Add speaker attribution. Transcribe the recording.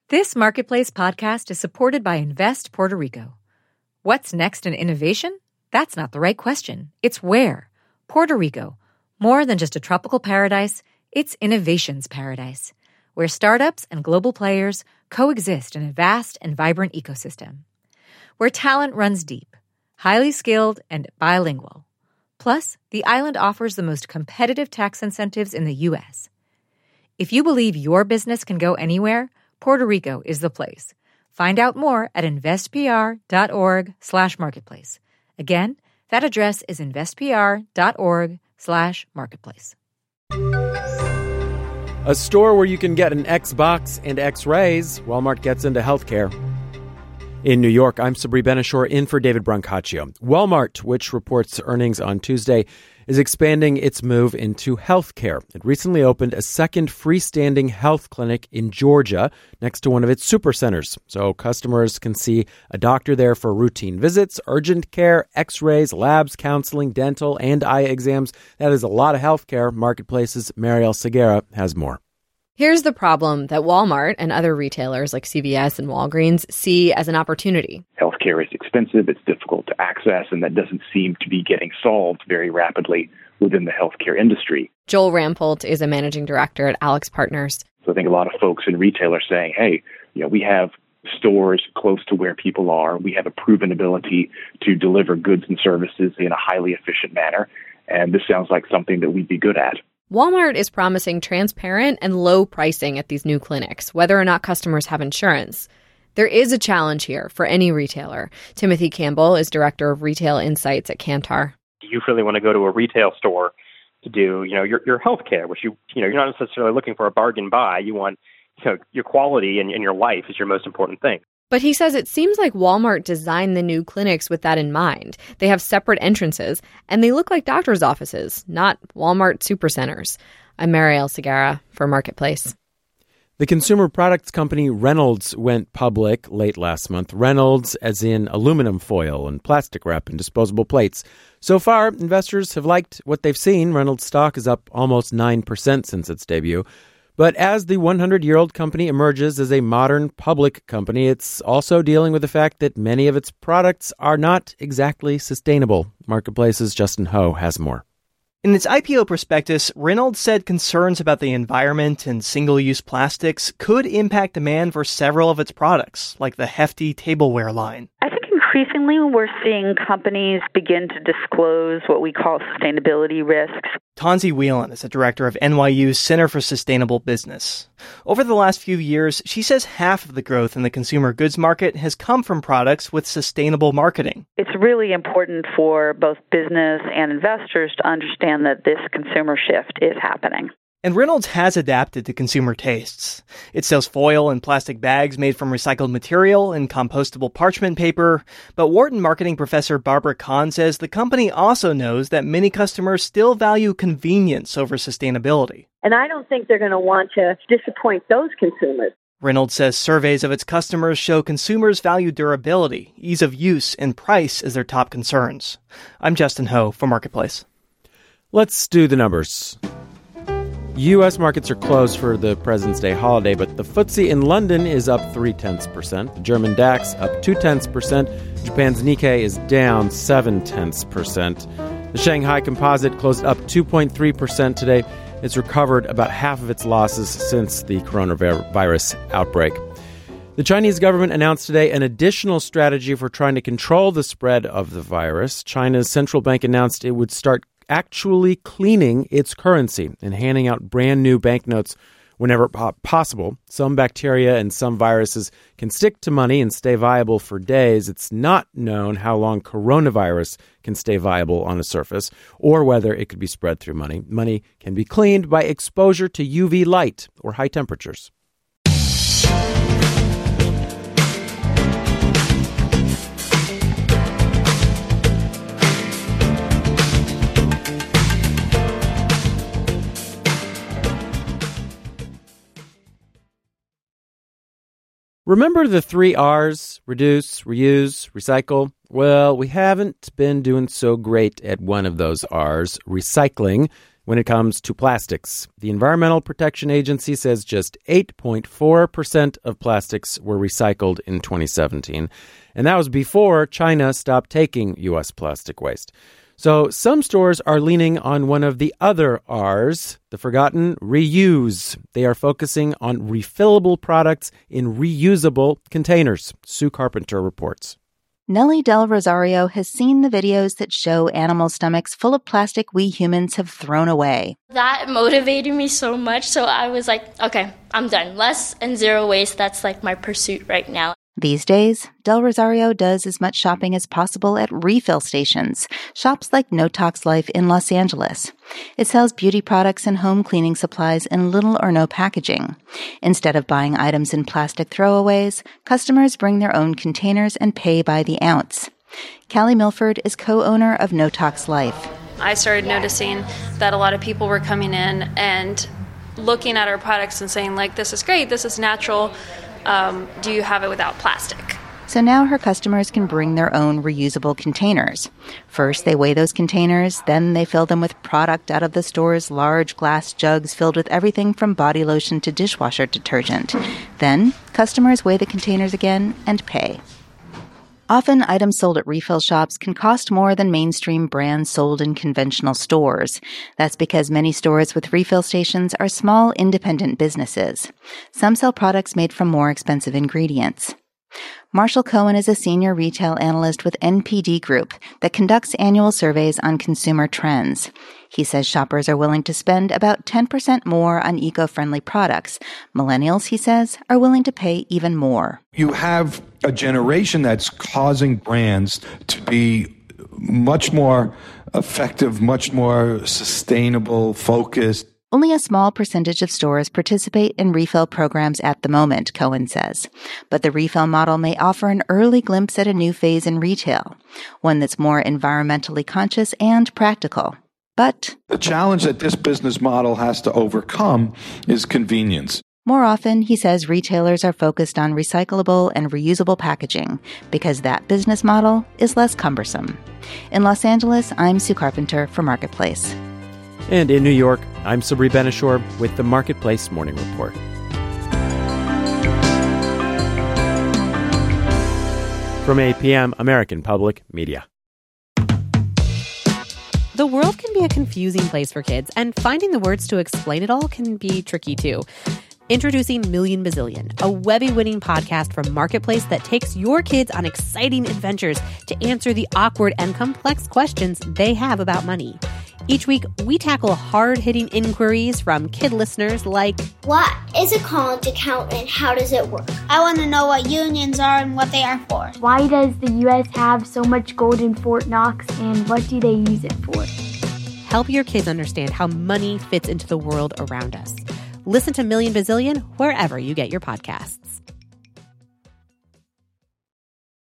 Speaker 1: This Marketplace podcast is supported by Invest Puerto Rico. What's next in innovation? That's not the right question. It's where. Puerto Rico. More than just a tropical paradise, it's innovation's paradise, where startups and global players coexist in a vast and vibrant ecosystem. Where talent runs deep, highly skilled, and bilingual. Plus, the island offers the most competitive tax incentives in the U.S. If you believe your business can go anywhere, Puerto Rico is the place. Find out more at investpr.org/marketplace. Again, that address is investpr.org/marketplace.
Speaker 2: A store where you can get an Xbox and X-rays. Walmart gets into healthcare. In New York, I'm Sabri Benishore in for David Brancaccio. Walmart, which reports earnings on Tuesday, is expanding its move into healthcare. It recently opened a second freestanding health clinic in Georgia next to one of its supercenters. So customers can see a doctor there for routine visits, urgent care, x-rays, labs, counseling, dental, and eye exams. That is a lot of healthcare. Marketplace's Mariel Segura has more.
Speaker 3: Here's the problem that Walmart and other retailers like CVS and Walgreens see as an opportunity.
Speaker 4: Healthcare is expensive, it's difficult to access, and that doesn't seem to be getting solved very rapidly within the healthcare industry.
Speaker 3: Joel Rampolt is a managing director at Alex Partners.
Speaker 4: So I think a lot of folks in retail are saying, hey, we have stores close to where people are. We have a proven ability to deliver goods and services in a highly efficient manner, and this sounds like something that we'd be good at.
Speaker 3: Walmart is promising transparent and low pricing at these new clinics, whether or not customers have insurance. There is a challenge here for any retailer. Timothy Campbell is director of retail insights at Kantar.
Speaker 5: You really want to go to a retail store to do, your health care, which you're not necessarily looking for a bargain buy. You want, your quality and your life is your most important thing.
Speaker 3: But he says it seems like Walmart designed the new clinics with that in mind. They have separate entrances, and they look like doctors' offices, not Walmart supercenters. I'm Mariel Segura for Marketplace.
Speaker 2: The consumer products company Reynolds went public late last month. Reynolds as in aluminum foil and plastic wrap and disposable plates. So far, investors have liked what they've seen. Reynolds stock is up almost 9% since its debut. But as the 100-year-old company emerges as a modern public company, it's also dealing with the fact that many of its products are not exactly sustainable. Marketplace's Justin Ho has more.
Speaker 6: In its IPO prospectus, Reynolds said concerns about the environment and single-use plastics could impact demand for several of its products, like the hefty tableware line.
Speaker 7: I think increasingly we're seeing companies begin to disclose what we call sustainability risks.
Speaker 6: Tanzi Whelan is the director of NYU's Center for Sustainable Business. Over the last few years, she says half of the growth in the consumer goods market has come from products with sustainable marketing.
Speaker 7: It's really important for both business and investors to understand that this consumer shift is happening.
Speaker 6: And Reynolds has adapted to consumer tastes. It sells foil and plastic bags made from recycled material and compostable parchment paper. But Wharton marketing professor Barbara Kahn says the company also knows that many customers still value convenience over sustainability.
Speaker 8: And I don't think they're going to want to disappoint those consumers.
Speaker 6: Reynolds says surveys of its customers show consumers value durability, ease of use, and price as their top concerns. I'm Justin Ho for Marketplace.
Speaker 2: Let's do the numbers. U.S. markets are closed for the President's Day holiday, but the FTSE in London is up 0.3%. The German DAX up 0.2%. Japan's Nikkei is down 0.7%. The Shanghai Composite closed up 2.3% today. It's recovered about half of its losses since the coronavirus outbreak. The Chinese government announced today an additional strategy for trying to control the spread of the virus. China's central bank announced it would start actually cleaning its currency and handing out brand new banknotes whenever possible. Some bacteria and some viruses can stick to money and stay viable for days. It's not known how long coronavirus can stay viable on a surface or whether it could be spread through money. Money can be cleaned by exposure to UV light or high temperatures. Remember the 3 R's? Reduce, reuse, recycle? Well, we haven't been doing so great at one of those R's, recycling. When it comes to plastics, the Environmental Protection Agency says just 8.4% of plastics were recycled in 2017. And that was before China stopped taking U.S. plastic waste. So some stores are leaning on one of the other R's, the forgotten reuse. They are focusing on refillable products in reusable containers. Sue Carpenter reports.
Speaker 9: Nellie Del Rosario has seen the videos that show animal stomachs full of plastic we humans have thrown away.
Speaker 10: That motivated me so much, so I was like, okay, I'm done. Less and zero waste, that's like my pursuit right now.
Speaker 9: These days, Del Rosario does as much shopping as possible at refill stations, shops like No Tox Life in Los Angeles. It sells beauty products and home cleaning supplies in little or no packaging. Instead of buying items in plastic throwaways, customers bring their own containers and pay by the ounce. Callie Milford is co-owner of No Tox Life.
Speaker 11: I started noticing that a lot of people were coming in and looking at our products and saying, like, this is great, this is natural. Do you have it without plastic?
Speaker 9: So now her customers can bring their own reusable containers. First, they weigh those containers, then they fill them with product out of the store's large glass jugs filled with everything from body lotion to dishwasher detergent. Then, customers weigh the containers again and pay. Often, items sold at refill shops can cost more than mainstream brands sold in conventional stores. That's because many stores with refill stations are small, independent businesses. Some sell products made from more expensive ingredients. Marshall Cohen is a senior retail analyst with NPD Group that conducts annual surveys on consumer trends. He says shoppers are willing to spend about 10% more on eco-friendly products. Millennials, he says, are willing to pay even more.
Speaker 12: You have a generation that's causing brands to be much more effective, much more sustainable, focused.
Speaker 9: Only a small percentage of stores participate in refill programs at the moment, Cohen says. But the refill model may offer an early glimpse at a new phase in retail, one that's more environmentally conscious and practical. But
Speaker 12: the challenge that this business model has to overcome is convenience.
Speaker 9: More often, he says retailers are focused on recyclable and reusable packaging because that business model is less cumbersome. In Los Angeles, I'm Sue Carpenter for Marketplace.
Speaker 2: And in New York, I'm Sabri Ben-Achour with the Marketplace Morning Report. From APM, American Public Media.
Speaker 13: The world can be a confusing place for kids, and finding the words to explain it all can be tricky too. Introducing Million Bazillion, a Webby-winning podcast from Marketplace that takes your kids on exciting adventures to answer the awkward and complex questions they have about money. Each week, we tackle hard-hitting inquiries from kid listeners like,
Speaker 14: what is a college account and how does it work?
Speaker 15: I want to know what unions are and what they are for.
Speaker 16: Why does the U.S. have so much gold in Fort Knox and what do they use it for?
Speaker 13: Help your kids understand how money fits into the world around us. Listen to Million Bazillion wherever you get your podcasts.